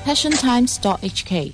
passiontimes.hk。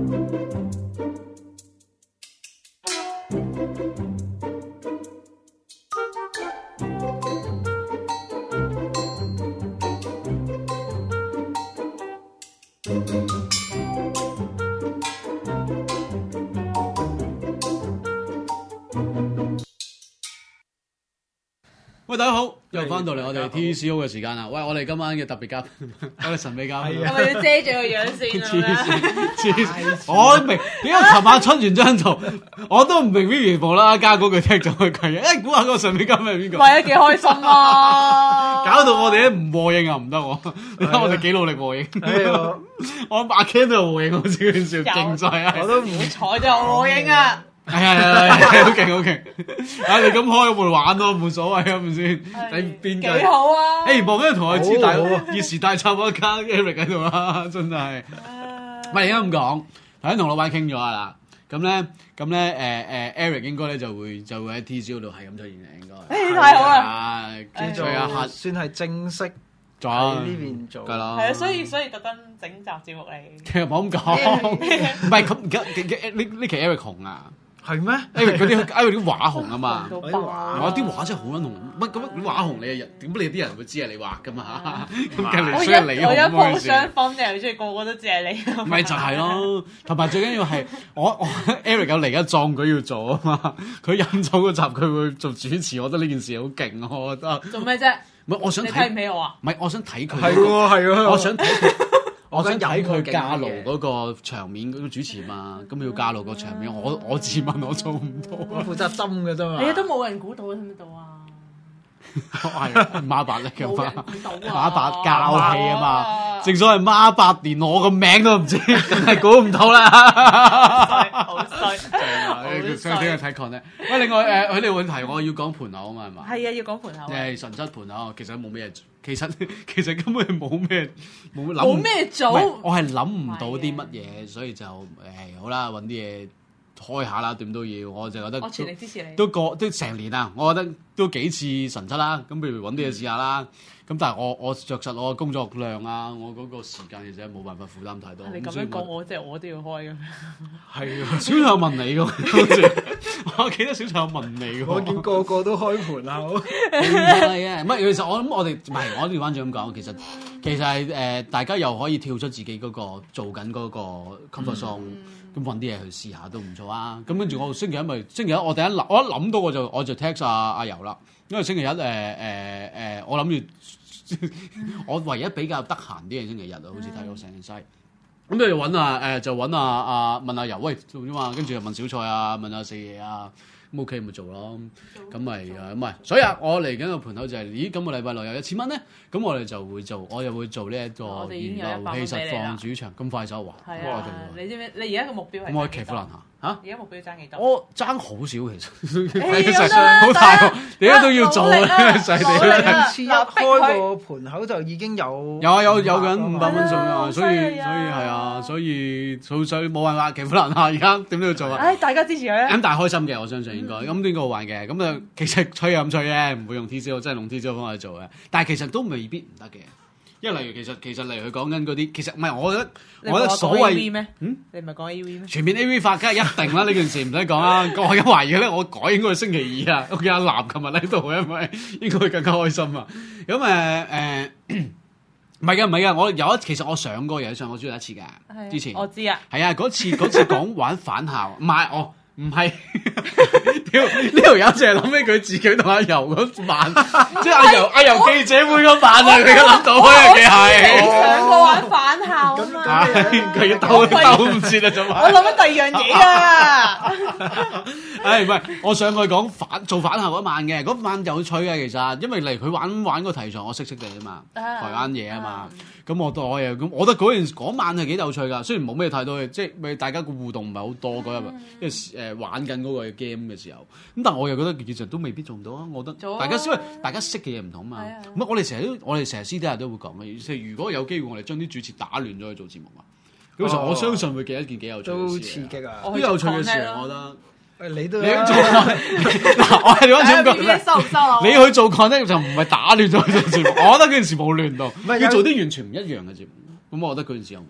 喂，大家好，又翻到嚟我哋 TCO 嘅時間啦。喂，我哋今晚嘅特別嘉賓，我哋神秘嘉賓， 係咪要遮住個樣先啊？ 我明點解琴晚出完張圖，我都唔明 Vivian 啦，加嗰句踢咗佢句嘢，估下個神秘嘉賓係邊個？ 唔係啊，幾開心啊！ 搞到我哋都唔和應啊，唔得喎！你睇我哋幾努力和應，我阿 Ken 都有和應，我自己笑勁在啊！ 我都唔彩就和應啊！ 係，好勁好勁！啊，你咁開會玩咯，冇所謂啊，係咪先？你邊幾好啊！ 誒，望緊同我知大熱時大插一卡 Eric 喺度啦，真係。唔係而家咁講，頭先同老闆傾咗啦。咁咧，Eric 應該咧就會喺 TCO 度係咁出現嘅，應該。 誒，太好啦！ 叫做算係正式喺呢邊做。 係啦。 係啊，所以特登整集節目嚟。 其實冇咁講，唔係咁呢期 Eric 紅啊。 係咩？ 因為啲畫紅啊嘛， 我我啲畫真係好撚紅，乜咁啲畫紅你點解你啲人會知係你畫噶嘛？咁梗係我所以你一鋪紅雙分嘅，即係個個都知係你。 咪就係咯，同埋最緊要係我 Eric 有嚟緊壯舉要做啊嘛，佢飲咗嗰集佢會做主持，我覺得呢件事好勁啊！我覺得做咩啫？ 唔係我想你睇唔起我啊？ 唔係我想睇佢， 係喎， 我想睇佢。我想睇佢飲嫁爐嗰個場面嗰個主持嘛，咁要嫁爐個場面，我自問我做唔到啊！ 負責針嘅啫嘛。 你都冇人估到，睇唔到啊？ 係孖八嚟㗎嘛，孖孖八教戲啊嘛，正所謂孖八連我個名都唔知，梗係估唔到啦。 好衰， 想點樣睇 con 咧？喂，另外佢哋問題，我要講盤口啊嘛，係嘛？ 係啊，要講盤口。 係神質盤口，其實冇咩嘢，其實根本冇咩冇咩做。 我係諗唔到啲乜嘢，所以就好啦，揾啲嘢開下啦，點都要。我就覺得我全力支持你。 都成年啦，我覺得都幾次神質啦。咁譬如揾啲嘢試下啦。咁但係我着實我工作量啊，我嗰個時間其實冇辦法負擔太多。 你咁樣講，我都要開嘅。 係啊，小強問你㗎，我記得小強問你㗎。 我見個個都開盤口。 係啊，唔係其實我諗我哋唔係我調翻轉咁講，其實係大家又可以跳出自己嗰個做緊嗰個 comfort zone，咁揾啲嘢去試下都唔錯啊。咁跟住我星期一我一諗到我就 text 阿柔啦，因為星期一我諗住我唯一比較得閒啲嘅星期日啊，好似睇到成西。咁就揾問阿柔喂做啫嘛，跟住又問小蔡啊，問阿四爺啊。咁 OK 咪做咯，咁咪唔係，所以我嚟緊個盤口就係，咦今個禮拜內有1000蚊咧，咁我哋就會做，我又會做呢一個原遊戲實況主場，咁快手話， 係啊，你知唔知？你而家個目標係？ 咁我騎虎難下嚇， 而家目標爭幾多？ 我爭好少其實，好大喎，點解都要做啊？細地次一開個盤口就已經有緊500蚊送啊，所以係啊，所以冇辦法騎虎難下，而家點都要做啊！ 唉，大家支持佢啊！ 咁但係開心嘅，我相信應該咁呢個好玩嘅，咁啊其實吹咁吹嘅，唔會用 TCO，真係用 TCO 方法去做嘅。但係其實都未必唔得嘅，因為例如其實例如佢講緊嗰啲，其實唔係我覺得所謂咩？你唔係講 AV 咩？ 全面 AV 化，梗係一定啦！呢件事唔使講啦。我而家懷疑咧，我改應該係星期2啊。屋企阿南琴日喺度，因為應該會更加開心啊。咁唔係嘅，其實我上過嘢上過最後一次㗎，之前我知啊， 係啊，嗰次講玩返校，唔係唔係，呢條友淨係諗起佢自己同阿柔嗰晚，即係阿柔記者會嗰晚啊！佢而家諗到嗰樣嘢係， 你上過玩返校啊嘛？ 佢兜唔切啊！仲我諗緊第二樣嘢啊！ 唔係，我上去講做返校嗰晚嘅，嗰晚有趣嘅其實，因為嚟佢玩個題材，我識地啊嘛，台灣嘢啊嘛。咁我覺得嗰晚係幾有趣㗎，雖然冇咩太多嘅，即係大家個互動唔係好多嗰日，因為玩緊嗰個 game 嘅時候，咁但係我又覺得其實都未必做唔到啊！我覺得大家識嘅嘢唔同嘛，咁我哋成日私底下都會講嘅，即係如果有機會我哋將啲主持打亂咗去做節目啊，咁其實我相信會幾一件幾有趣嘅事， 都刺激啊！ 都有趣嘅事啊！我覺得。 你都做嗱，我係點樣講？你去做 content 就唔係打亂咗去做節目，我覺得嗰件事冇亂到，要做啲完全唔一樣嘅節目。咁我覺得嗰件事又唔同嘛。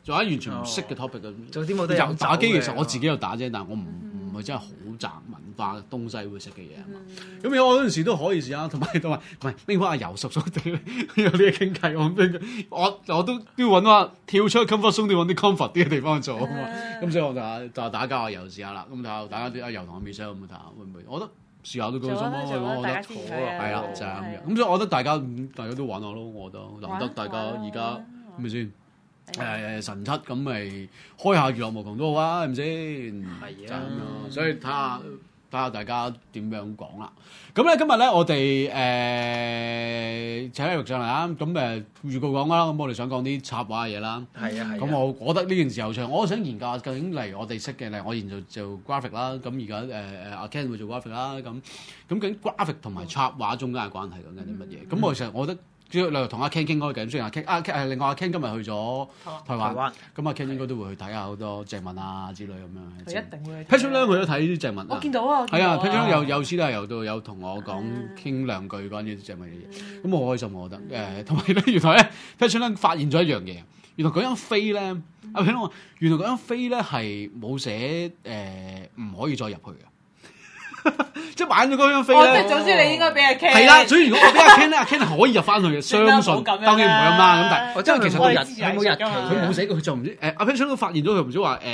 做一完全唔識嘅 topic 嘅。 做啲冇得飲打機酒嘅其實我自己有打啫，但係我唔係真係好雜文化嘅東西會識嘅嘢啊嘛。咁有我嗰陣時都可以試下，同埋拎翻阿游叔叔哋有啲嘢傾偈，我都要揾翻跳出 comfort zone，都要揾啲 comfort 啲嘅地方做啊嘛。咁所以我就打交阿游試下啦。咁睇下大家啲阿游同阿 Michelle 咁睇下會唔會？我覺得試下都幾開心咯。我覺得係啦，就係咁樣。咁所以我覺得大家都玩下咯。我覺得難得大家而家係咪先？神七咁咪開下娛樂無窮都好啊，係咪先？係就係咁樣，所以睇下大家點樣講啦。咁咧今日咧我哋請阿玉上嚟啦。咁預告講啦，咁我哋想講啲插畫嘅嘢啦。 係啊。 咁我覺得呢件事有趣，我想研究下究竟例如我哋識嘅，例如我現在做 graphic 啦。咁而家阿 Ken 會做 graphic 啦。咁究竟 graphic 同埋插畫中間嘅關係究竟係啲乜嘢？咁其實我覺得。例如同阿 Ken 傾開偈，雖然阿 Ken 另外阿 Ken 今日去咗台灣，咁阿 Ken 應該都會去睇下好多鄭文啊之類咁樣。 佢一定會去。 Patreon 佢都睇啲鄭文。 我見到啊。 係啊 ，Patreon 有師都有同我講傾兩句關於鄭文嘅嘢，咁我開心我覺得。同埋咧，原來咧 Patreon 發現咗一樣嘢，原來嗰張飛咧，阿 Ken 話原來嗰張飛咧係冇寫唔可以再入去嘅。即係買咗嗰張飛咧， 即係總之你應該俾阿 Ken。 係啦，所以如果我俾阿 Ken 咧，阿 Ken 係可以入翻去嘅，相信當然唔會咁啦。咁但係，即係其實冇日期， 佢冇寫過，佢就唔知。阿 Ken 都發現咗，佢唔知話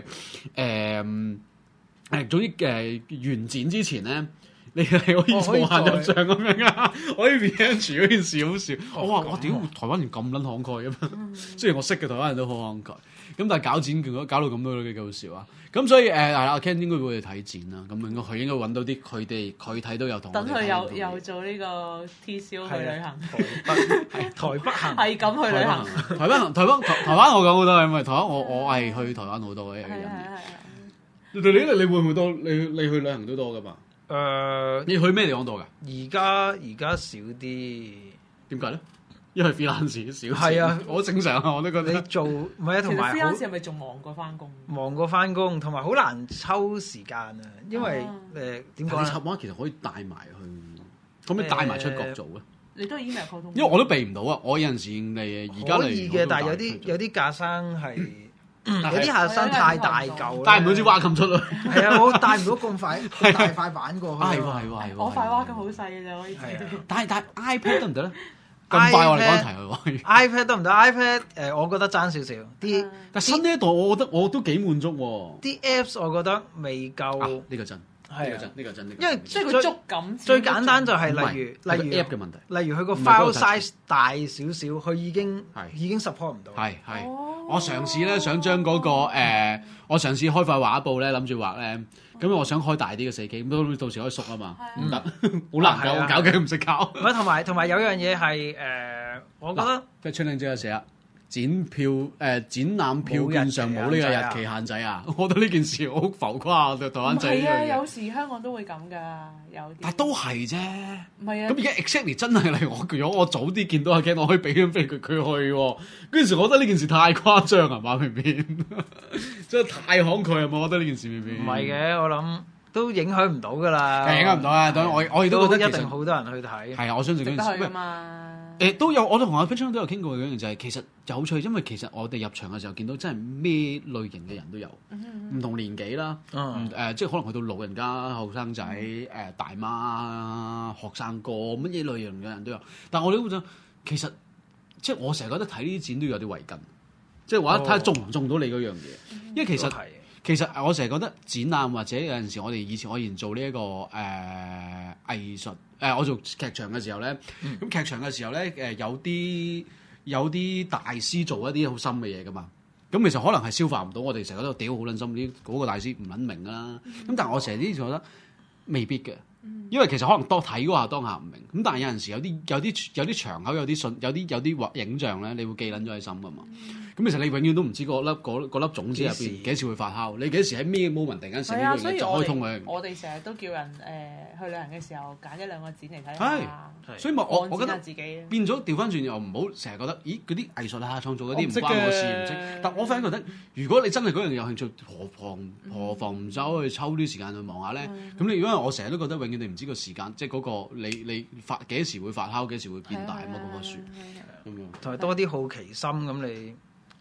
總之完展之前咧，你係可以無限入場咁樣啊，可以 revenge 嗰件事好笑。我話我屌，台灣人咁撚慷慨嘅嘛，雖然我識嘅台灣人都好慷慨。咁但係搞到咁多都幾好笑啊！咁所以阿 Ken 應該會去睇展啦。咁佢應該揾到啲佢睇都有同。 等佢又做呢個 TCO 去旅行。 台北行係咁去旅行。 台灣我講好多，因為台灣我係去台灣好多嘅人。你會唔會多？你去旅行都多噶嘛？你去咩地方多噶？ 而家少啲。 點解咧？因為 freelance 少， 係啊， 好正常啊，我都覺得。 你做唔係啊，同埋 freelance 係咪仲忙過翻工？ 忙過翻工，同埋好難抽時間啊！因為點講咧？ 插畫其實可以帶埋去，可唔可以帶埋出國做咧？ 你都 email 溝通。 因為我都避唔到啊！我有陣時而家可以嘅，但係有啲架生係有啲架生太大嚿， 帶唔到支畫咁出去。 係啊，我帶唔到咁快大塊板過去。 係喎。 我塊畫咁好細嘅咋，可以。 但係 iPad 得唔得咧？咁快我哋講一題喎。 iPad 得唔得 ？iPad 我覺得爭少少啲。 但新呢一代我覺得我都幾滿足喎。 啲 Apps 我覺得未夠。 呢個真。呢個真。 因為即係佢觸感。 最簡單就係例如 App 嘅問題。 例如佢個 file size 大少少，佢已經 support 唔到。 係。我嘗試咧想將嗰個我嘗試開塊畫布咧，諗住畫咧。咁我想開大啲嘅4K，咁到時可以縮啊嘛，唔得，好難搞，我搞嘅唔識搞。 唔係同埋有樣嘢係我覺得即係出領者寫啊，展覽票券上冇呢個日期限制啊！我覺得呢件事好浮誇，對台灣仔。 係啊，有時香港都會咁㗎，有啲。但都係啫。 唔係啊。咁而家 exactly 真係嚟如果我早啲見到阿 Ken，我可以俾張飛佢去喎。嗰陣時我覺得呢件事太誇張啊，馬片片。真係太慷慨啊！我覺得呢件事片片。 唔係嘅，我諗都影響唔到㗎啦。 影響唔到啊！我亦都覺得一定好多人去睇。係啊，我相信嗰陣時。都有，我同阿 Patreon 都有傾過嘅一樣，就係其實有趣，因為其實我哋入場嘅時候見到真係咩類型嘅人都有，唔同年紀啦，即係可能去到老人家、後生仔、大媽、學生哥，乜嘢類型嘅人都有。但係我哋都覺得其實即係我成日覺得睇呢啲展都有啲違禁，即係話睇下中唔中到你嗰樣嘢，因為其實我成日覺得展覽或者有陣時我以前做呢一個藝術我做劇場嘅時候咧，咁劇場嘅時候咧有啲大師做一啲好深嘅嘢噶嘛，咁其實可能係消化唔到，我哋成日都屌好撚深啲嗰個大師唔撚明啦，咁但係我成日啲覺得未必嘅。因為其實可能多睇嗰下當下唔明，咁但係有陣時有啲場口有啲影像咧，你會記撚咗喺心噶嘛。咁其實你永遠都唔知嗰粒種子入邊幾時會發酵，你幾時喺咩 moment 突然間寫呢樣嘢就開通佢。 我哋成日都叫人去旅行嘅時候揀1-2個展嚟睇下。所以我覺得變咗調翻轉又唔好成日覺得，咦嗰啲藝術啊創造嗰啲唔關我事唔識。但我反而覺得，如果你真係嗰樣有興趣，何妨唔走去抽啲時間去望下咧？咁你因為我成日都覺得永遠你唔知個時間，即係嗰個你發幾時會發酵，幾時會變大啊嘛嗰棵樹。咁樣同埋多啲好奇心咁你。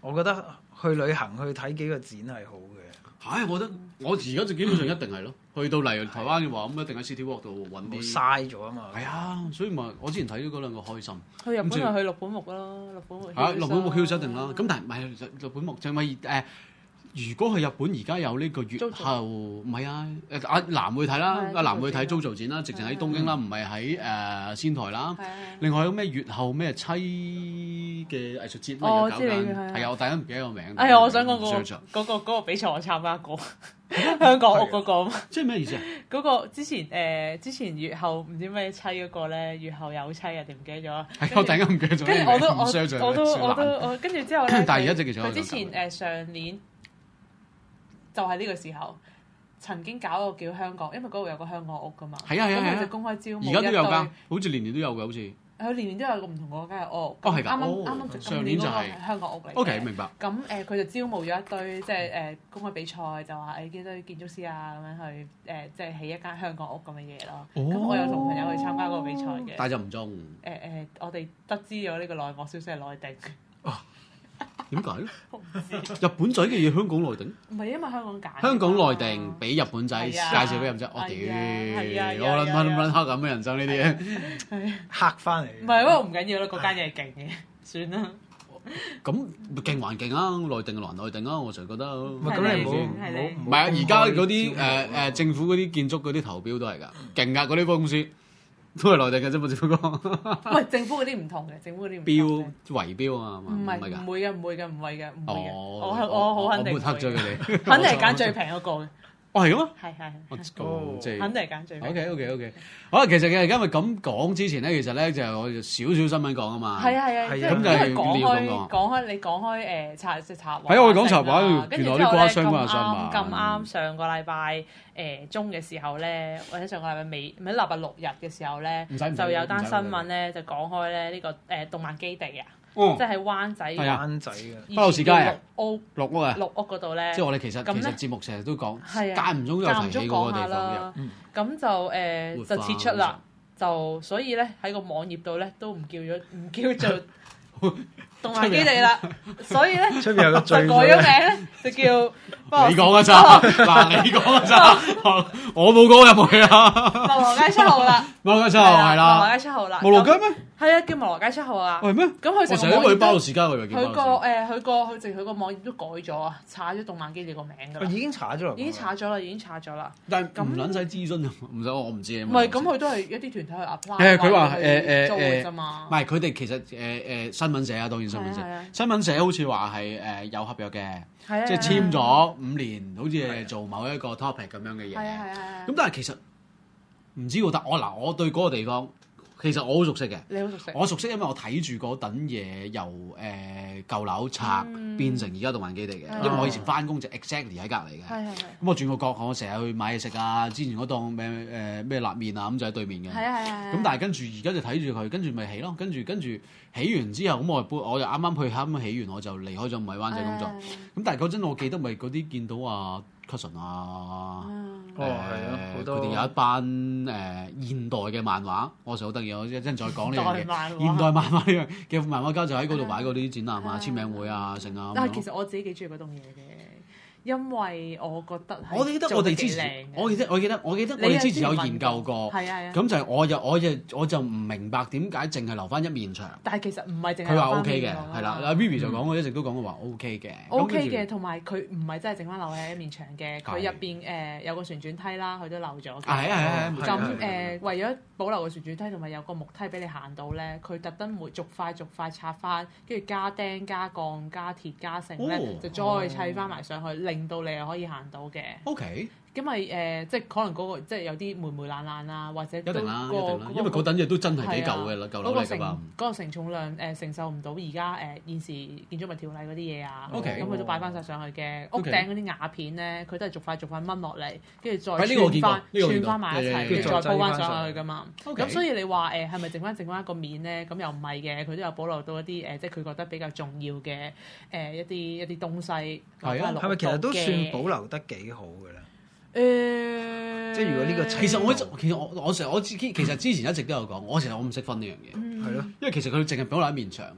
我覺得去旅行去睇幾個展係好嘅。 我覺得我而家就基本上一定係咯，去到嚟台灣嘅話，咁一定喺 City Walk 度揾啲嘥咗啊嘛。 係啊，所以咪我之前睇咗嗰兩個開心。 去日本就去六本木咯，六本木。 六本木 Hills 一定啦。咁但係唔係六本木就咪如果去日本而家有呢個月後唔係啊，阿南會睇啦，阿南會睇 JoJo 展啦，直情喺東京啦，唔係喺仙台啦。另外有咩月後咩妻嘅藝術節乜嘢搞緊？係啊，我突然間唔記得個名。 我想講嗰個比賽我參加過，香港屋嗰個。 即係咩意思啊？ 嗰個之前月後唔知咩妻嗰個咧，月後有妻啊定唔記得咗？ 我突然間唔記得咗。 跟住我跟住之後咧， 但係而家其實佢之前上年。就係呢個時候，曾經搞個叫香港，因為嗰度有個香港屋噶嘛。係啊，咁佢就公開招募。 而家都有㗎，好似年年都有㗎，好似。 佢年年都有個唔同國家嘅屋。 係㗎。 啱啱上年就係香港屋嚟。 OK， 明白。 咁佢就招募咗一堆即係公開比賽，就話幾堆建築師啊咁樣去即係起一間香港屋咁嘅嘢咯。咁我有同朋友去參加嗰個比賽嘅。 但係就唔中。 我哋得知咗呢個內幕消息係內定。 點解咧？日本仔嘅嘢香港內定？ 唔係因為香港揀。香港內定俾日本仔介紹俾日本仔，我屌！我撚黑咁嘅人生呢啲嘢， 黑翻嚟。 唔係，不過唔緊要啦，嗰間嘢係勁嘅，算啦。 咁勁還勁啊！內定還內定啊！我就覺得。 咁你唔係啊！而家嗰啲政府嗰啲建築嗰啲投標都係㗎，勁㗎嗰啲公司。都係內定嘅啫嘛，只不過。 唔係政府嗰啲唔同嘅，政府嗰啲標圍標啊嘛， 唔係唔會嘅，唔會嘅，唔會嘅，唔會嘅。 我好肯定。 我抹黑咗佢哋。 肯定係揀最平嗰個嘅。 係咁啊？ 係。 即係。 肯定係揀最平。 OK。好啦，其實嘅今日咁講之前咧，其實咧就我少少新聞講啊嘛。 係啊。 咁就係講開你講開插畫。 係啊，我講插畫，原來啲瓜箱啊， 咁啱上個禮拜中嘅時候咧，或者上個禮拜尾，唔係禮拜六日嘅時候咧，就有單新聞咧，就講開咧呢個動漫基地啊。即係喺灣仔嘅北路士街啊， 綠屋嗰度咧， 即係我哋其實節目成日都講，間唔中有提起嗰個地方嘅。 咁就撤出啦，就所以咧喺個網頁度咧都唔叫做動漫基地啦，所以咧出邊有個就改咗名咧，就叫你講嘅咋？嗱，你講嘅咋？我冇講入去啊！ 茂羅街7號啦， 茂羅街7號係啦， 茂羅街7號啦， 茂羅街咩？ 係啊，叫茂羅街7號啊。 係咩？ 咁佢成日都去包路士街，我以為叫佢個網頁都改咗啊，查咗動漫基地個名㗎啦。 已經查咗啦。已經查咗啦。 但係唔撚使諮詢，唔使我唔知啊。 唔係，咁佢都係一啲團體去 apply。 佢話租嘅啫嘛。 唔係佢哋其實新聞社啊，當然新聞社。新聞社好似話係有合約嘅，即係簽咗5年，好似係做某一個 topic 咁樣嘅嘢。咁但係其實唔知喎，但我對嗰個地方。其實我好熟悉嘅， 你好熟悉。 我熟悉，因為我睇住嗰等嘢由舊樓拆變成而家動漫基地嘅。因為我以前翻工就 exactly 喺隔離嘅。咁我轉個角，我成日去買嘢食啊。之前嗰檔咩辣麵啊，咁就喺對面嘅。咁但係跟住而家就睇住佢，跟住咪起咯。跟住起完之後，咁我就啱啱起完，我就離開咗，唔係灣仔工作。咁但係嗰陣我記得咪嗰啲見到啊 Cousin 啊。佢哋有一班現代嘅漫畫，我成日好得意，我一陣再講呢樣嘢。現代漫畫呢樣嘅漫畫家就喺嗰度擺嗰啲展覽啊、簽名會啊、成啊。 但係其實我自己幾中意嗰棟嘢嘅。因為我覺得我記得我哋之前，我記得我哋之前有研究過，咁就係我就唔明白點解淨係留翻一面牆。 但係其實唔係淨係佢話 OK 嘅，係啦。阿 Vivi 就講，我一直都講過話 OK 嘅。 OK 嘅，同埋佢唔係真係剩翻留喺一面牆嘅，佢入邊有個旋轉梯啦，佢都留咗嘅。 係。 咁為咗保留個旋轉梯同埋有個木梯俾你行到咧，佢特登會逐塊拆翻，跟住加釘、加鋼、加鐵、加繩咧，就再砌翻埋上去。令到你係可以行到嘅。 OK。 咁咪即係可能嗰個即係有啲霉霉爛爛啊，或者都因為嗰等嘢都真係幾舊嘅啦，舊樓嚟㗎嘛。 嗰個承重量承受唔到而家現時建築物條例嗰啲嘢啊。 OK。 咁佢都擺翻晒上去嘅。屋頂嗰啲瓦片咧，佢都係逐塊掹落嚟，跟住再串翻埋一齊，跟住再鋪翻上去㗎嘛。咁所以你話係咪剩翻一個面咧？咁又唔係嘅，佢都有保留到一啲即係佢覺得比較重要嘅一啲東西。 係啊。係咪其實都算保留得幾好嘅咧？即係如果呢個其實我其實之前一直都有講，我唔識分呢樣嘢， 係咯， 因為其實佢淨係保留一面牆，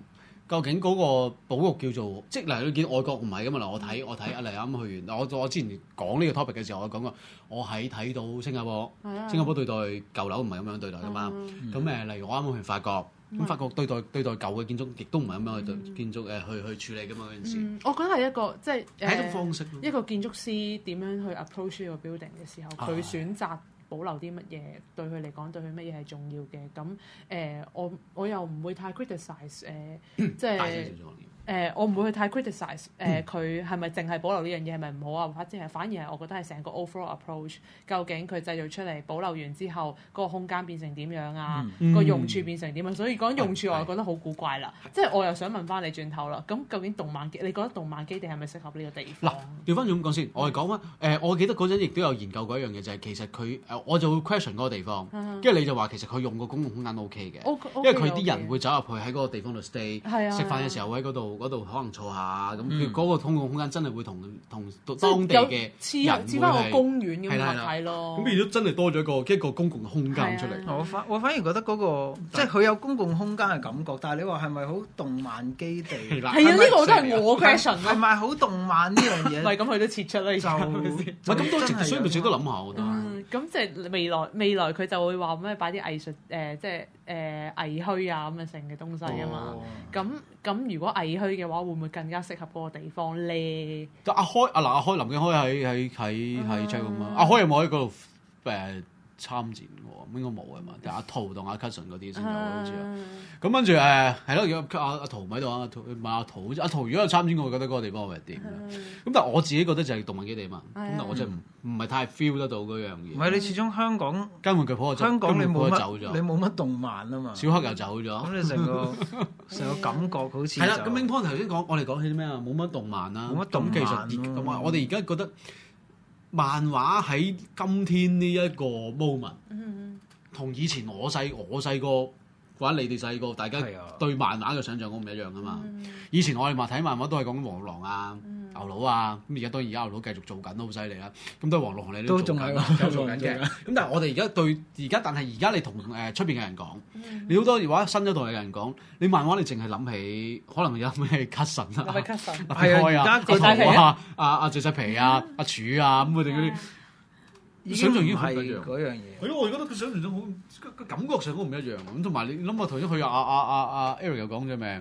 究竟嗰個保育叫做，即係嗱，你見外國唔係㗎嘛？嗱，我睇例如啱啱去完，我之前講呢個 topic 嘅時候，我講過，我睇到新加坡，新加坡對待舊樓唔係咁樣對待㗎嘛。咁例如我啱啱去法國，咁法國對待舊嘅建築，亦都唔係咁樣去對建築去處理㗎嘛嗰陣時。 我覺得係一個即係係一種方式， 一個建築師點樣去 approach 呢個 building 嘅時候，佢選擇保留啲乜嘢對佢嚟講，對佢乜嘢係重要嘅？咁我又唔會太 criticize 即係我唔會去太 criticize 佢係咪淨係保留呢樣嘢係咪唔好啊？或者係反而係我覺得係成個 overall approach，究竟佢製造出嚟保留完之後，嗰個空間變成點樣啊？個用處變成點啊？所以講用處我就覺得好古怪啦。即係我又想問翻你轉頭啦，咁究竟動漫基，你覺得動漫基地係咪適合呢個地方？ 嗱，調翻轉咁講先，我哋講翻我記得嗰陣亦都有研究過一樣嘢，就係其實佢我就會 question 嗰個地方，跟住你就話其實佢用個公共空間 OK 嘅，因為佢啲人會走入去喺嗰個地方度 stay，食飯嘅時候喺嗰度可能坐下，咁佢嗰個公共空間真係會同當地嘅似翻個公園咁樣睇咯。 咁變咗真係多咗一個公共空間出嚟。 我反而覺得嗰個即係佢有公共空間嘅感覺，但係你話係咪好動漫基地？ 係啊，呢個都係我 question 係咪好動漫呢樣嘢？ 唔係咁，佢都撤出啦，而家咁多值，所以咪值得諗下，我覺得。 咁即係未來佢就會話咩擺啲藝術即係藝墟啊咁嘅成嘅東西啊嘛。咁如果藝墟嘅話，會唔會更加適合嗰個地方咧？ 阿開林敬開喺 check 咁啊！阿開有冇喺嗰度參戰喎？應該冇啊嘛。但係阿陶同阿 Cousin 嗰啲先有好似啊。咁跟住係咯，如果阿陶唔喺度啊，問阿陶如果有參戰，我覺得嗰個地方會係點？咁但係我自己覺得就係動漫基地嘛。咁但我真係唔係太 feel 得到嗰樣嘢。 唔係你始終香港間玩具鋪香港你冇乜冇乜動漫啊嘛。 小黑又走咗。 咁你成個感覺好似係啦。咁 Wing Pong 頭先我哋講起啲咩啊？冇乜動漫啦。 冇乜動漫。 其實同埋我哋而家覺得漫畫喺今天呢一個 moment，同以前我細個或者你哋細個，大家對漫畫嘅想像好唔一樣噶嘛。以前我哋睇漫畫都係講黃狼啊、牛佬啊，咁而家當然而家牛佬繼續做緊都好犀利啦。咁都係黃狼你都仲係做緊嘅。咁但係我哋但係而家你同出邊嘅人講，你好多話新一代嘅人講，你漫畫你淨係諗起可能有咩 Cousin 啊、 係啊、 阿陶啊、阿謝世皮啊、阿柱啊咁佢哋嗰啲。想像已經係嗰樣嘢，係咯，我覺得佢想像中好，個感覺上好唔一樣咁。同埋你諗下頭先佢阿 Eric 又講咗咩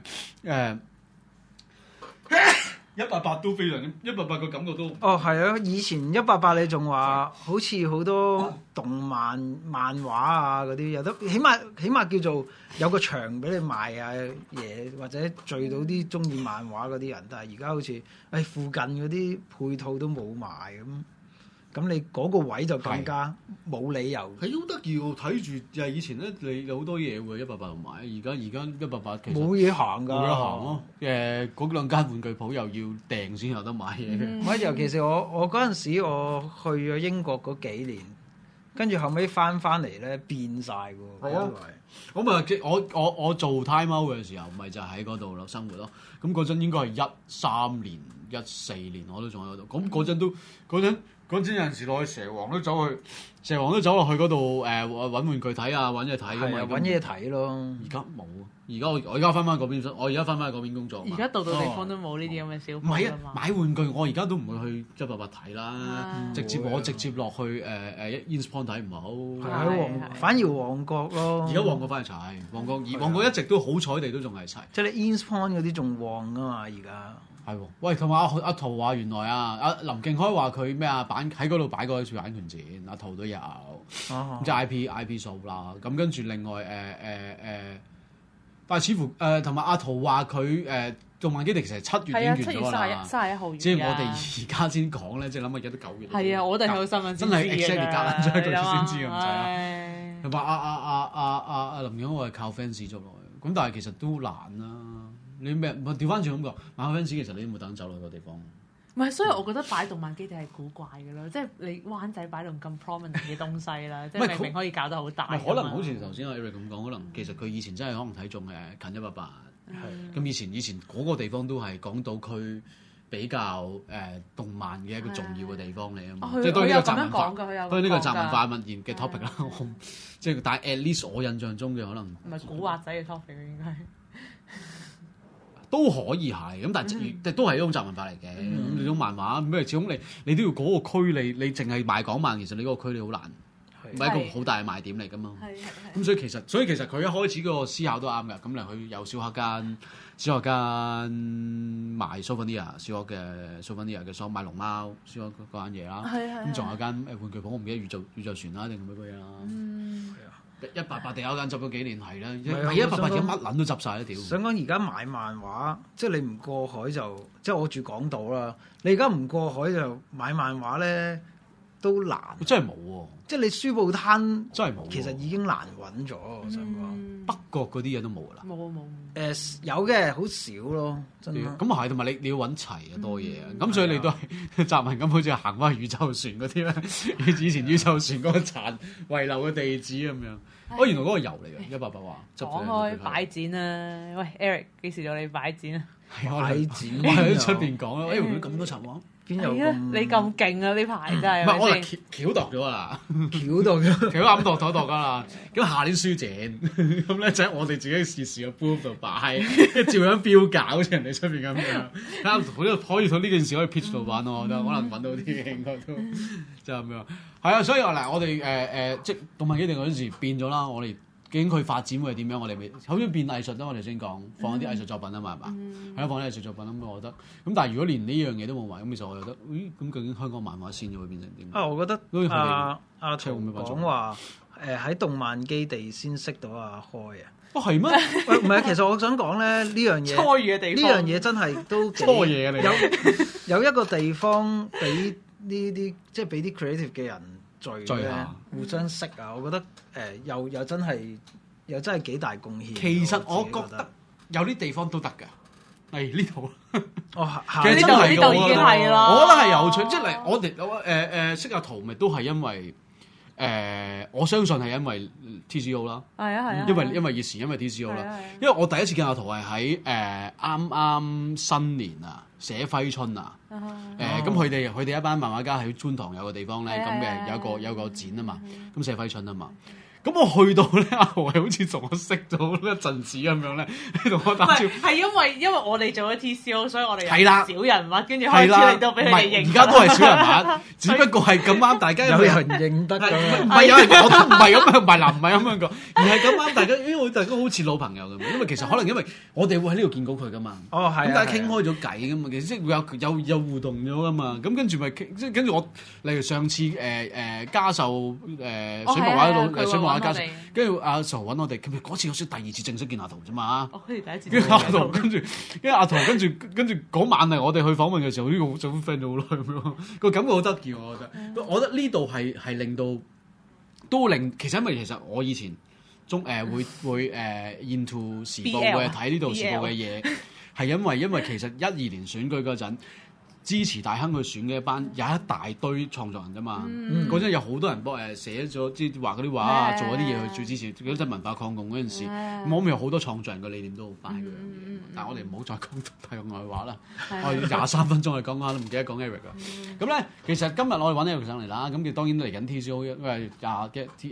？188都非常188個感覺都係啊！以前188你仲話好似好多動漫漫畫啊嗰啲，有得起碼叫做有個場俾你賣啊嘢，或者聚到啲中意漫畫嗰啲人。但係而家好似附近嗰啲配套都冇埋咁你嗰個位就更加冇理由。 係好得意喎！睇住就係以前咧，你有好多嘢喎，188同埋而家188其實冇嘢行㗎， 冇得行咯。嗰兩間玩具鋪又要訂先有得買嘢嘅。 唔係，尤其是我嗰陣時我去咗英國嗰幾年，跟住後尾翻嚟咧變晒㗎喎。係啊， 我做 time out 嘅時候，咪就喺嗰度咯生活咯。咁嗰陣應該係13年、14年，我都仲喺嗰度。咁嗰陣有陣時落去蛇王都走落去嗰度揾玩具睇啊，揾嘢睇㗎嘛， 揾嘢睇咯。 而家冇，我而家翻返嗰邊，我而家翻返去嗰邊工作。 而家度地方都冇呢啲咁嘅小鋪。 唔係啊，買玩具我而家都唔會去188睇啦，直接落去Inspon 睇唔好。 反而旺角咯。 而家旺角翻去齊，旺角一直都好彩地都仲係齊。 即係你 Inspon 嗰啲仲旺㗎嘛？而家。 係喎，喂，同埋阿陶話原來阿林敬開話佢咩啊喺嗰度擺過一次版權展，阿陶都有，即係 IP 數啦。咁跟住另外但係似乎同埋阿陶話佢動漫基地其實7月已經完咗啦 ，31號完。 即係我哋而家先講咧，即係諗下而家都9月。 係啊，我哋係好新聞真係 exactly 隔撚咗一個月先知咁滯啦。同埋阿林敬開話係靠 fans 捉落去，咁但係其實都難啦。你咩？調翻轉咁講，買 fans 其實你都冇等走落個地方。 唔係，所以我覺得擺動漫基地係古怪嘅咯，即係你灣仔擺棟咁 prominent 嘅東西啦，即係明明可以搞得好大。 可能好似頭先阿 Eric 咁講，可能其實佢以前真係可能睇中近188。係。咁以前嗰個地方都係港島區比較動漫嘅一個重要嘅地方嚟啊嘛。即係當然呢個雜文化，當然呢個雜文化文言嘅 topic 啦。即係但係 at least 我印象中嘅可能唔係古惑仔嘅 topic 應該係。 都可以係，咁但係都係一種集文化嚟嘅。咁你種漫畫咩？始終你都要嗰個區，你淨係賣港漫，其實你嗰個區你好難，唔係一個好大嘅賣點嚟噶嘛。咁所以其實佢一開始嗰個思考都啱㗎。咁嚟佢有小學間賣 souvenir 小學嘅 souvenir 嘅所賣龍貓小學嗰間嘢啦。咁仲有間玩具鋪，我唔記得宇宙船啦定係乜鬼嘢啦。188地有間執咗幾年係啦，188而家乜撚都執晒啦屌！ 想講而家買漫畫，即係你唔過海就，即係我住港島啦。你而家唔過海就買漫畫咧都難， 真係冇喎！ 即係你書報攤真係冇， 其實已經難揾咗。我想講北角嗰啲嘢都冇㗎啦。 冇有嘅，好少咯，真係。 咁係，同埋你要揾齊啊多嘢啊，咁所以你都係集文咁，好似行翻宇宙船嗰啲咧，以前宇宙船嗰個殘遺留嘅地址咁樣。原來嗰個油嚟嘅188話。 講開擺展啊，喂 Eric 幾時到你擺展啊？ 擺展， 我喺出邊講啦，咁多集喎。 邊有你咁勁啊？呢排真係唔係我係橋度咗啦， 橋啱度㗎啦。咁下年書展，咁咧就喺我哋自己試嘅 booth 度擺，照樣標價好似人哋出邊咁樣。啱可以到呢件事可以 pitch 到玩咯，我覺得可能揾到啲應該都就咁樣。係啊，所以嗱，我哋即係動漫基地嗰陣時變咗啦，我哋。究竟佢發展會係點樣？我哋未好似變藝術啦，我哋先講放一啲藝術作品啊嘛，係嘛？係咯，放啲藝術作品咁，我覺得。咁但係如果連呢樣嘢都冇埋，咁其實我覺得，咁究竟香港漫畫線會變成點？ 我覺得阿曹講話喺動漫基地先識到阿開啊。 係咩？ 唔係，其實我想講咧呢樣嘢， 初遇嘅地方， 呢樣嘢真係都初嘢嚟。 有一個地方俾呢啲即係俾啲 creative 嘅人聚咧，互相識啊！我覺得又真係幾大貢獻。 其實我覺得有啲地方都得㗎，係呢度。 其實呢度已經係啦。 我覺得係有趣，即係我哋識阿圖咪都係因為我相信係因為 TCO 啦。係啊。因為以前因為 TCO 啦，因為我第一次見阿圖係喺啱啱新年啊。寫揮春啊！咁佢哋一班漫畫家喺觀塘有個地方咧，咁嘅有個展啊嘛，咁寫揮春啊嘛。咁我去到咧，阿豪係好似同我識咗一陣子咁樣咧，同我打招呼。係因為我哋做咗 TCO，所以我哋係啦小人物，跟住開始嚟到俾佢哋認。 而家都係小人物，只不過係咁啱大家有人認得㗎。 唔係有人，我都唔係咁樣，唔係咁樣講，而係咁啱大家，大家好似老朋友咁。因為其實可能因為我哋會喺呢度見到佢噶嘛。咁大家傾開咗偈噶嘛，其實即係會有互動咗噶嘛。咁跟住咪即係跟住我，例如上次家秀水墨畫度水墨。跟住阿曹揾我哋，嗰次我先第二次正式見阿圖啫嘛。 第一次。 跟住阿圖，跟住阿圖，跟住嗰晚係我哋去訪問嘅時候，呢個做 friend 咗好耐咁樣，個感覺好得意我覺得。我覺得呢度係令到都令，其實因為其實我以前會into 時報嘅睇呢度時報嘅嘢，係因為其實12年選舉嗰陣。支持大亨去選嘅一班有一大堆創作人啫嘛，嗰陣有好多人幫寫咗即係畫嗰啲畫啊，做嗰啲嘢去最支持嗰陣文化抗共嗰陣時，我咪有好多創作人嘅理念都好快嘅。但係我哋唔好再講太外話啦，我哋23分鐘去講下都唔記得講 Eric 啊。咁咧其實今日我哋揾 Eric 上嚟啦，咁佢當然嚟緊 TCO，因為阿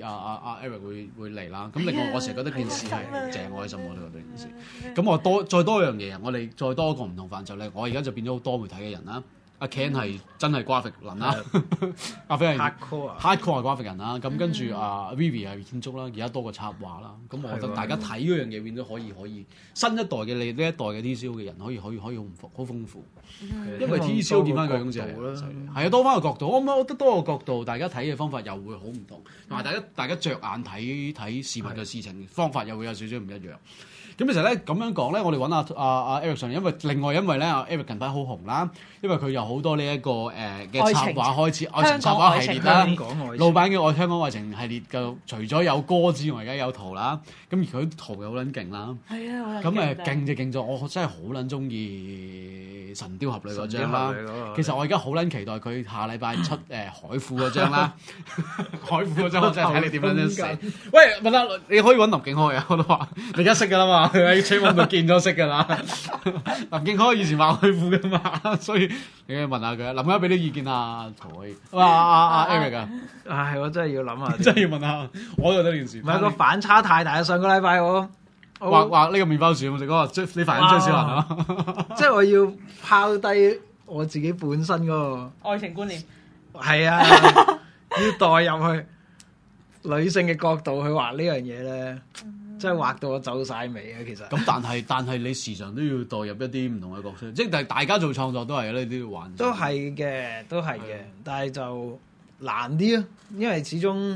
Eric 會嚟啦。咁另外我成日覺得件事係正，我開心我都覺得件事。咁我再多樣嘢，我哋再多一個唔同範疇咧，我而家就變咗好多媒體嘅人啦。阿 Ken 係真係 graphic 人啦，阿飛係 hardcore 係 graphic 人啦，咁跟住阿 Vivi 係建築啦，而家多個插畫啦，咁我覺得大家睇嗰樣嘢變咗可以新一代嘅你呢一代嘅 TCO 嘅人可以好豐富，因為 TCO 變翻個樣就係多翻個角度，我覺得多個角度大家睇嘅方法又會好唔同，同埋大家着眼睇事物嘅事情方法又會有少少唔一樣。咁其實咧咁樣講咧，我哋揾阿 Eric 上嚟，因為咧阿 Eric 近排好紅啦，因為佢有好多呢一個嘅插畫開始愛情插畫系列啦，老闆嘅香港愛情系列就除咗有歌之外，而家有圖啦，咁而佢圖又好撚勁啦，咁勁就勁咗，我真係好撚中意神雕俠侶嗰張啦。其實我而家好撚期待佢下禮拜出海富嗰張啦，海富嗰張我真係睇你點樣寫。喂，問下你可以揾林敬開啊，我都話你而家識㗎啦嘛。佢喺車網度見咗識㗎啦，林敬開以前畫海富㗎嘛，所以你問下佢，林家俾啲意見啊，台阿 Eric 啊， 唉，我真係要諗下， 真係要問下，我覺得呢件事， 唔係個反差太大啊！上個禮拜我畫呢個麵包樹，我哋講話你煩緊張小蘭啊！ 即係我要拋低我自己本身嗰個愛情觀念。 係啊，要代入去女性嘅角度去畫呢樣嘢咧，即係畫到我皺晒眉啊！其實咁但係你時常都要代入一啲唔同嘅角色，即係大家做創作都係呢啲玩。 都係嘅，但係就難啲啊，因為始終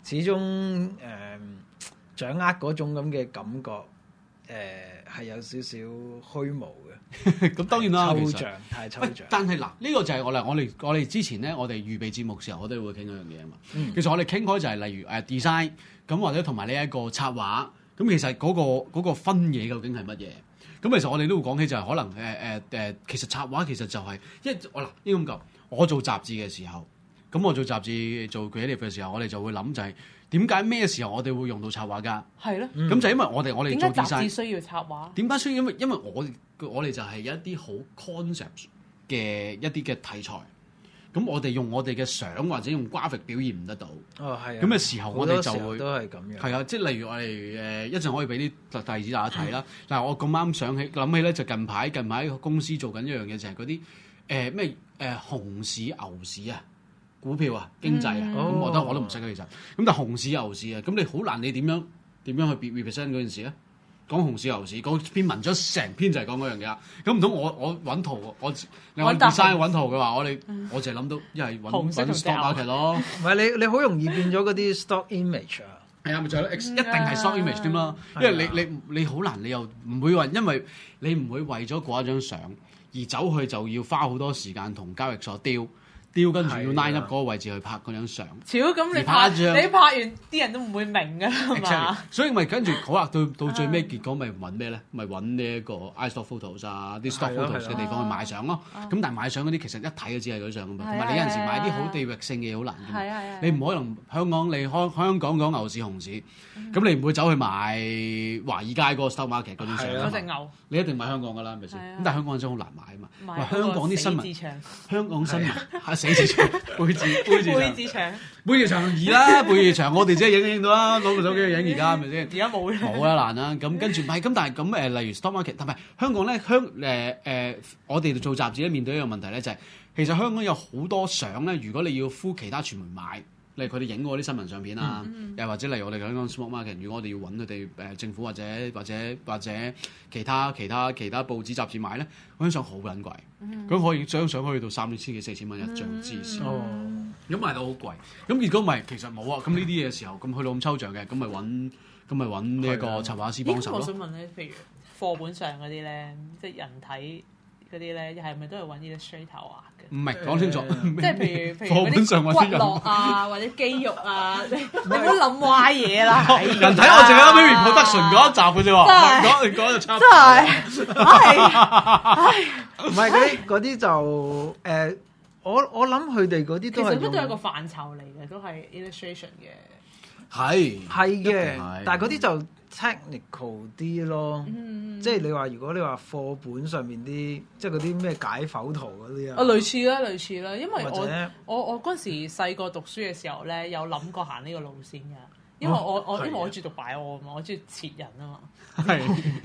掌握嗰種咁嘅感覺，係有少少虛無嘅。 咁當然啦， 太抽象。 但係嗱，呢個就係我哋之前咧，我哋預備節目時候，我都會傾一樣嘢啊嘛。其實我哋傾開就係例如design 咁，或者同埋呢一個插畫咁，其實嗰個分野究竟係乜嘢？咁其實我哋都會講起就係可能其實插畫其實就係應該咁講，我做雜誌嘅時候，咁我做雜誌做 creative 嘅時候，我哋就會諗就係點解咩時候我哋會用到插畫㗎？ 係咯， 咁就因為我哋做 design 點解雜誌需要插畫？ 點解需要？因為我哋就係有一啲好 concept 嘅一啲嘅題材，咁我哋用我哋嘅相或者用 graphic 表現唔得到。 哦，係。 咁嘅時候我哋就會都係咁樣。 係啊，即係例如我哋一陣可以俾啲例子大家睇啦。但係我咁啱諗起咧，就近排個公司做緊一樣嘢，就係嗰啲咩熊市牛市啊，股票啊，經濟啊，咁我都唔識嘅其實。咁但係熊市牛市啊，咁你好難你點樣去 represent 嗰件事咧？講熊市牛市，嗰篇文章成篇就係講嗰樣嘢。咁唔通我揾圖，我 design 揾圖嘅話，我淨係諗到一係揾 stock market 咯。 唔係你好容易變咗嗰啲 stock image 啊。 係啊，咪就係咯，一定係 stock image 添啦。因為你好難，你又唔會話，因為你唔會為咗嗰一張相而走去就要花好多時間同交易所雕跟住要 line up 嗰個位置去拍嗰張相。 超咁你拍完啲人都唔會明㗎啦嘛。 所以咪跟住好啦，到最尾結果咪揾咩咧？咪揾呢一個 iStock Photos 啊，啲 stock photos 嘅地方去買相咯。咁但係買相嗰啲其實一睇就知係嗰啲相㗎嘛。同埋你有陣時買啲好地域性嘅嘢好難嘅。你唔可能香港講牛市熊市，咁你唔會走去買華爾街嗰個 stock market 嗰啲相。 嗰隻牛， 你一定買香港㗎啦，係咪先？咁但係香港真係好難買啊嘛。香港啲新聞，香港新聞死字長，背字長易啦，背字長我哋即係影到啦，攞部手機去影而家係咪先？ 而家冇啦難啦，咁跟住唔係咁，但係咁例如 stock market 同埋香港咧，我哋做雜誌咧面對一個問題咧，就係其實香港有好多相咧，如果你要呼其他傳媒買，例如佢哋影嗰啲新聞相片啊，又或者例如我哋香港 stock market，如果我哋要揾佢哋政府或者其他報紙雜誌買咧，嗰張相好撚貴，咁可以張相可以到3,000幾4,000蚊一張之時，咁賣到好貴。咁如果唔係，其實冇啊。咁呢啲嘢時候，咁去到咁抽象嘅，咁咪揾呢一個插畫師幫手咯。 我想問咧，譬如課本上嗰啲咧，即係人體嗰啲咧，係咪都係揾 illustrator 畫嘅？ 唔係，講清楚。 即係譬如嗰啲骨骼啊，或者肌肉啊，你唔好諗歪嘢啦。 人體我淨係諗起 reproduction 嗰一集嘅啫喎，講就差唔多。 真係， 唔係嗰啲就我諗佢哋嗰啲都係其實都係一個範疇嚟嘅，都係 illustration 嘅。 係嘅，但係嗰啲就 technical 啲咯。即係如果你話課本上面啲，即係嗰啲咩解剖圖嗰啲啊。 類似啦，因為我嗰陣時細個讀書嘅時候咧，有諗過行呢個路線㗎。因為我中意讀擺我啊嘛，我中意切人啊嘛。 係，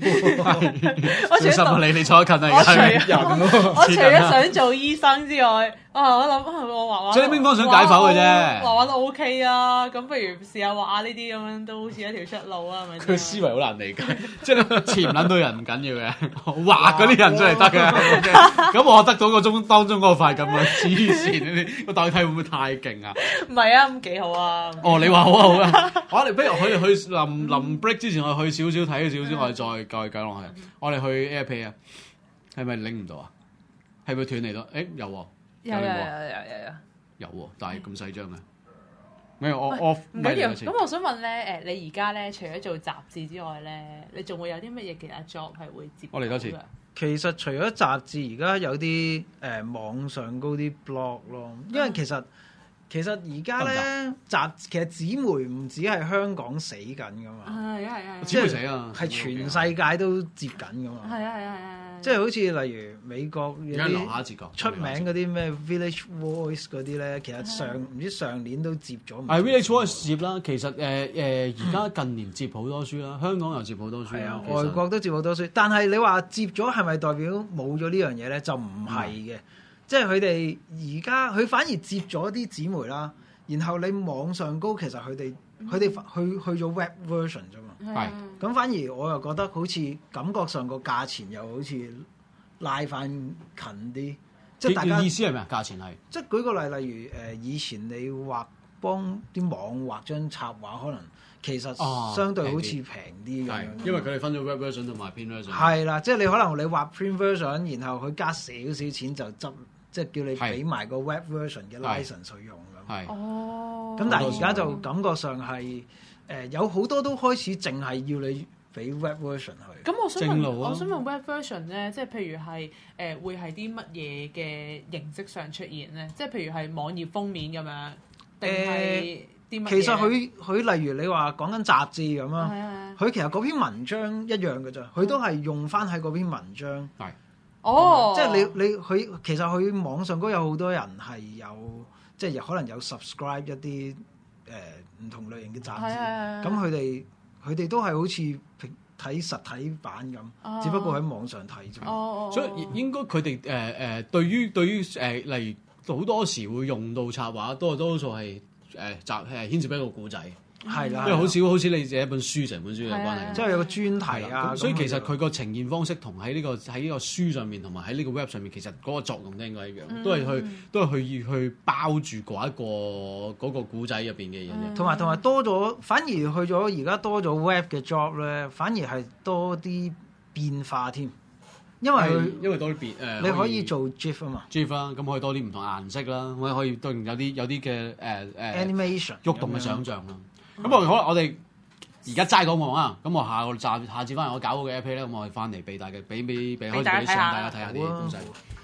小心啊你坐近啊！ 我除咗想做醫生之外，我諗我畫畫。 所以邊方想解剖嘅啫？ 畫都 OK 啊，咁不如試下畫下呢啲咁樣，都好似一條出路啊，係咪？ 佢思維好難理解，即係切唔撚到人唔緊要嘅，畫嗰啲人真係得嘅。咁我得到個當中嗰個快感啊！黐線呢啲個代替會唔會太勁啊？ 唔係啊，咁幾好啊！ 哦，你話好啊好啊！我哋不如去臨 break 之前，我去少少睇少少，我哋再繼落去。我哋去 AirPay 啊，係咪拎唔到啊？係咪斷嚟到？誒有喎，有喎，但係咁細張嘅。我唔緊要。咁我想問咧，你而家咧除咗做雜誌之外咧，你仲會有啲乜嘢其他 job 係會接？ 我嚟多次。 其實除咗雜誌，而家有啲網上高啲 blog 咯，因為其實而家咧其實紙媒唔止係香港死緊噶嘛， 係， 紙媒死啊， 係全世界都接緊噶嘛。 係。 即係好似例如美國有啲出名嗰啲咩 Village Voice 嗰啲咧，其實唔知上年都接咗。 係 Village Voice 接啦，其實而家近年接好多書啦，香港又接好多書。係啊， 外國都接好多書，但係你話接咗係咪代表冇咗呢樣嘢咧？就唔係嘅，即係佢哋而家佢反而接咗啲紙媒啦，然後你網上高其實佢哋去咗 web version 啫嘛。 係。 咁反而我又覺得好似感覺上個價錢又好似拉翻近啲，即係大家意思係咩啊？價錢係即係舉個例如以前你幫啲網畫張插畫，可能其實相對好似平啲咁樣， 因為佢哋分咗 web version 同埋 print version。 係啦，即係你可能你畫 print version，然後佢加少少錢就執，即係叫你俾埋個 web version 嘅 license 去用咁。 係。 咁但係而家就感覺上係有好多都開始淨係要你俾 web version 去。 咁我想問 web version 咧，即係譬如係會係啲乜嘢嘅形式上出現咧？即係譬如係網頁封面咁樣，定係啲乜嘢？ 其實佢例如你話講緊雜誌咁啦，佢其實嗰篇文章一樣嘅啫，佢都係用翻喺嗰篇文章。 係。 即係佢其實佢網上都有好多人係有，即係可能有 subscribe 一啲唔同類型嘅雜誌，咁佢哋都係好似睇實體版咁，只不過喺網上睇啫。 所以應該佢哋對於例如好多時會用到插畫，多數係牽涉一個故仔。 係啦， 因為好似你寫一本書成本書嘅關係， 即係有個專題啊。 所以其實佢個呈現方式同喺呢個書上面，同埋喺呢個 web 上面，其實嗰個作用都應該一樣，都係去包住嗰個古仔入邊嘅嘢。 同埋多咗，反而去咗而家多咗 web 嘅 job 咧，反而係多啲變化添。因為多啲變你可以做 GIF 啊嘛 ，GIF 啦，咁可以多啲唔同顏色啦，可以當然有啲嘅 animation 喐動嘅想像啦。咁我哋而家齋講網啊，咁我下次翻嚟我搞嗰個 app 咧，咁我哋翻嚟俾大家俾開始俾相大家睇下啲東西。